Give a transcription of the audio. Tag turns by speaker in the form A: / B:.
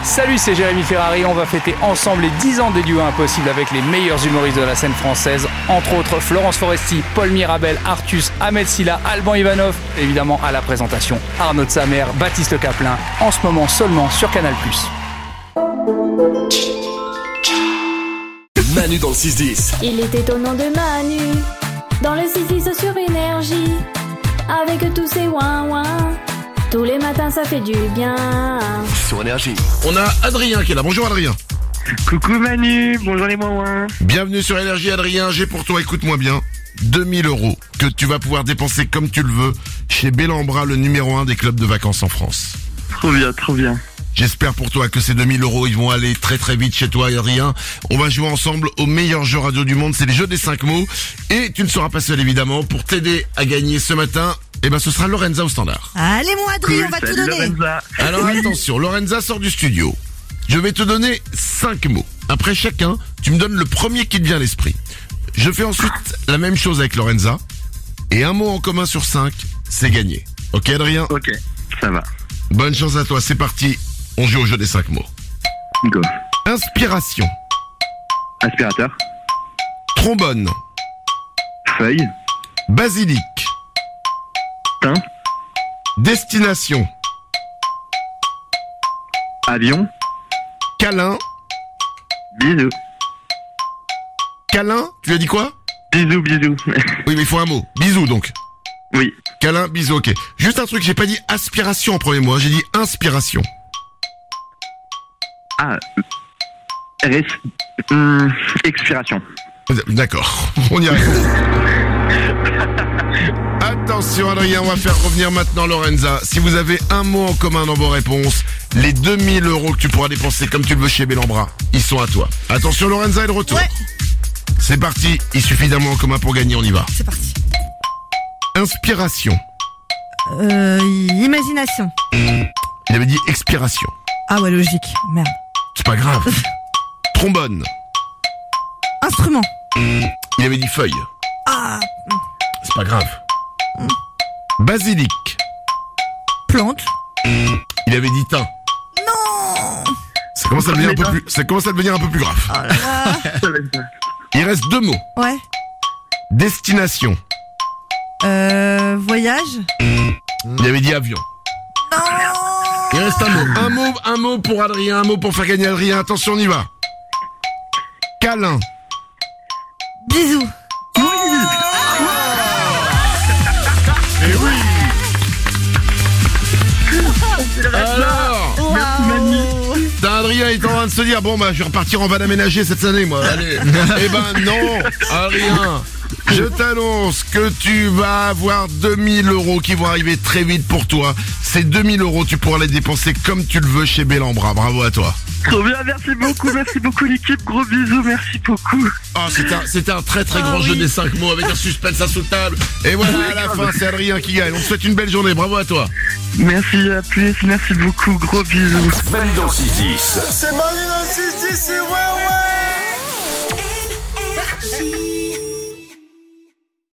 A: Salut, c'est Jérémy Ferrari, on va fêter ensemble les 10 ans des duos impossibles avec les meilleurs humoristes de la scène française, entre autres Florence Foresti, Paul Mirabel, Artus, Ahmed Silla, Alban Ivanov, évidemment à la présentation Arnaud de Samer, Baptiste Caplin, en ce moment seulement sur Canal+.
B: Manu dans le 6-10.
C: Il était au nom de Manu, dans le 6-10 sur Énergie, avec tous ses ouin-ouin. Tous les matins ça fait du bien.
B: Sur Énergie.
D: On a Adrien qui est là. Bonjour Adrien.
E: Coucou Manu, bonjour les moins.
D: Bienvenue sur Énergie Adrien. J'ai pour toi, écoute-moi bien, 2000 € que tu vas pouvoir dépenser comme tu le veux chez Bellambra, le numéro 1 des clubs de vacances en France.
E: Trop bien, trop bien.
D: J'espère pour toi que ces 2000 €, ils vont aller très très vite chez toi Adrien. On va jouer ensemble au meilleur jeu radio du monde, c'est les jeux des 5 mots. Et tu ne seras pas seul évidemment. Pour t'aider à gagner ce matin, ce sera Lorenza au standard.
F: Allez mon Adrien, on va tout donner.
E: Lorenza.
D: Alors attention, Lorenza sort du studio. Je vais te donner 5 mots. Après chacun, tu me donnes le premier qui te vient à l'esprit. Je fais ensuite la même chose avec Lorenza. Et un mot en commun sur 5, c'est gagné. Ok Adrien ?
E: Ok, ça va.
D: Bonne chance à toi, c'est parti. On joue au jeu des 5 mots.
E: Go.
D: Inspiration.
E: Aspirateur.
D: Trombone.
E: Feuille.
D: Basilic.
E: Thym.
D: Destination.
E: Avion.
D: Câlin.
E: Bisous.
D: Câlin, tu as dit quoi ?
E: Bisous, bisous.
D: Oui, mais il faut un mot. Bisous donc.
E: Oui.
D: Câlin, bisous, ok. Juste un truc, j'ai pas dit aspiration en premier mot, j'ai dit inspiration.
E: Ah. Expiration.
D: D'accord, on y arrive. Attention Adrien, on va faire revenir maintenant Lorenza. Si vous avez un mot en commun dans vos réponses, les 2000 € que tu pourras dépenser comme tu le veux chez Bellambra, ils sont à toi. Attention Lorenza est de retour.
F: Ouais.
D: C'est parti, il suffit d'un mot en commun pour gagner, on y va.
F: C'est parti.
D: Inspiration.
F: Imagination.
D: Il avait dit expiration.
F: Ah ouais, logique. Merde.
D: C'est pas grave. Trombone.
F: Instrument.
D: Il avait dit feuille.
F: Ah,
D: C'est pas grave. Basilic.
F: plante.
D: Il avait dit thym.
F: Non.
D: Ça commence à devenir un peu plus grave.
F: Oh là là.
D: Il reste 2 mots.
F: Ouais.
D: Destination.
F: Voyage.
D: Il avait dit avion.
F: Non.
D: Il reste un mot. Un mot pour Adrien, un mot pour faire gagner Adrien. Attention, on y va. Câlin.
F: Bisous.
D: Eh oui. Alors,
F: Wow.
D: t'as Adrien est en train de se dire, bon bah je vais repartir en van aménagé cette année moi, allez. Eh ben non, Adrien, je t'annonce que tu vas avoir 2000 € qui vont arriver très vite pour toi. Ces 2000 €, tu pourras les dépenser comme tu le veux chez Bellambra. Bravo à toi.
E: Trop bien, merci beaucoup l'équipe, gros bisous, merci beaucoup.
D: Ah, c'était un très très grand jeu des 5 mots avec un suspense insoutenable. Et voilà, à la fin, c'est Adrien qui gagne. On te souhaite une belle journée, bravo à toi.
E: Merci, à plus, merci beaucoup, gros bisous.
B: Manu dans le 6-10.
G: C'est Manu dans le 6-10, c'est ouais.